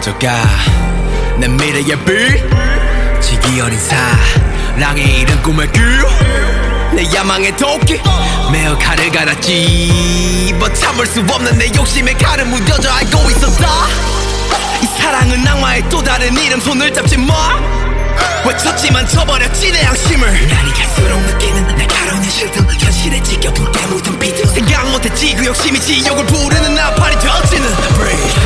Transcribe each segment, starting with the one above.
퍼져가 내 미래의 빛 지기 어린 사랑의 이른 꿈의 길내 야망의 도끼 매어 칼을 갈았지 but 참을 수 없는 내 욕심에 칼을 무뎌져 알고 있었다 이 사랑은 악마의 또 다른 이름 손을 잡지 마 외쳤지만 저버렸지 내 양심을 날이 갈수록 느끼는 날카로운 현실들 현실에 지켜 붉게 묻은 비트 생각 못했지 그 욕심이 지옥을 부르는 나팔이 터지는 Breathe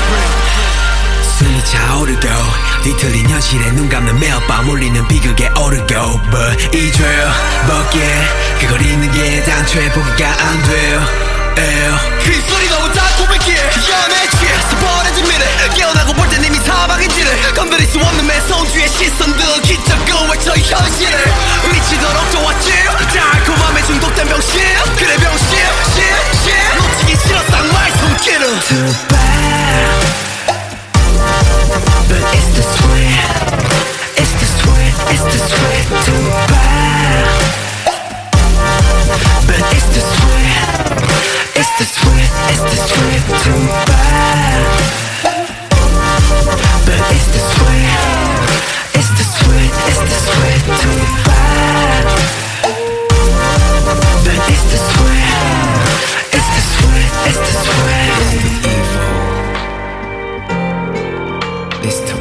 숨이 차오르고 뒤틀린 현실에 눈 감는 매일 밤 울리는 비극에 오르고 But 이 죄 벗게 그걸 잊는 게 단초에 포기가 안 돼요 그 소리 너무 달콤했기에 연애 취해 버려진 미래 깨어나고 볼 땐 이미 사방인지를 건드릴 수 없는 매서운주의 시선들 기적을 외쳐 현실을 미치도록 좋았지 달콤함에 중독된 병신 그래 병신 놓치기 싫어 쌍말 손길을 Too bad But it's the sweet It's the sweet It's the sweet Too bad But it's the sweet It's the sweet It's the sweet Too bad But it's the sweet It's the sweet It's the sweet Too bad But it's the sweet It's the sweet It's the sweet It's the evil It's the